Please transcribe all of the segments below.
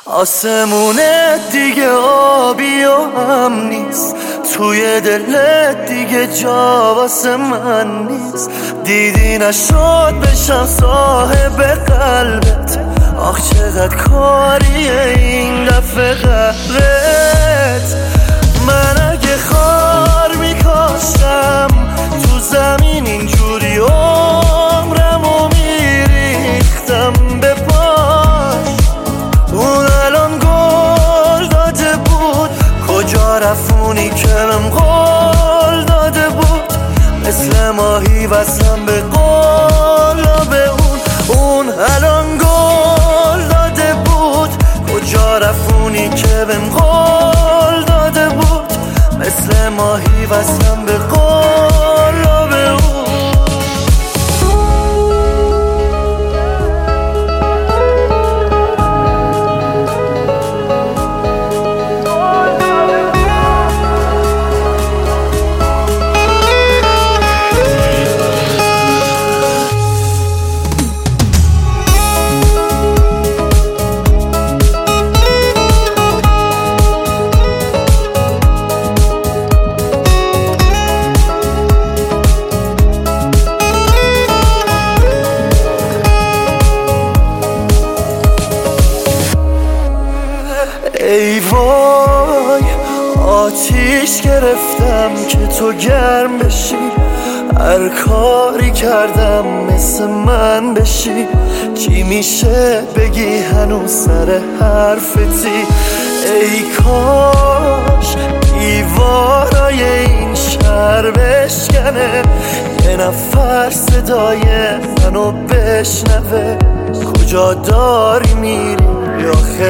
آسمونت دیگه آبی و هم نیست، توی دلت دیگه جا واسه من نیست. دیدی نشد بشم صاحب قلبت، آخ چقدر کاریه این دفعه قهرت. من اگه خار میکاشتم تو زمین اینجوری عمرمو میریختم به پاش. اون الان گل داده بود، کجا رفونی که بهم قول داده بود. مثل ماهی وصلم به قلاب اون الان گل داده بود، کجا رفونی که بهم قول داده بود. مثل ماهی وصلم به قلاب اون. ای وای آتیش گرفتم که تو گرم بشی، هر کاری کردم مثل من بشی. چی میشه بگی هنوز سر حرفتی؟ ای کاش دیوارای این شهر بشکنه، یه نفر صدای منو بشنوه. کجا داری میری یا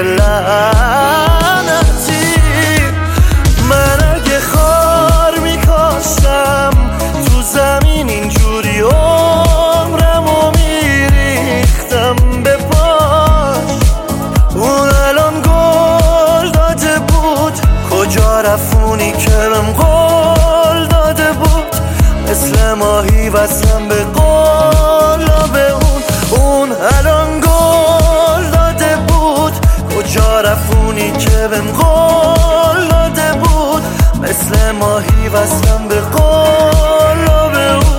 خلعنتی؟ من اگه خار میکاشتم تو زمین اینجوری عمرمو میریختم به پاش. اون الان گل داده بود، کجا رفونی که بهم قول داده بود. مثل ماهی وصلم به قلاب اون الان گل داده بود، کجا رفونی که بهم قول داده بود. مثل ماهی وصلم به قلاب اون.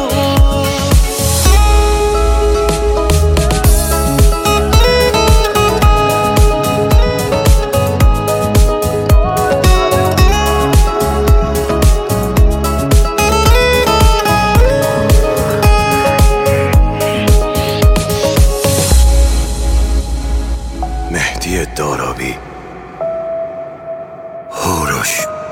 مهدی دارابی، هوروش.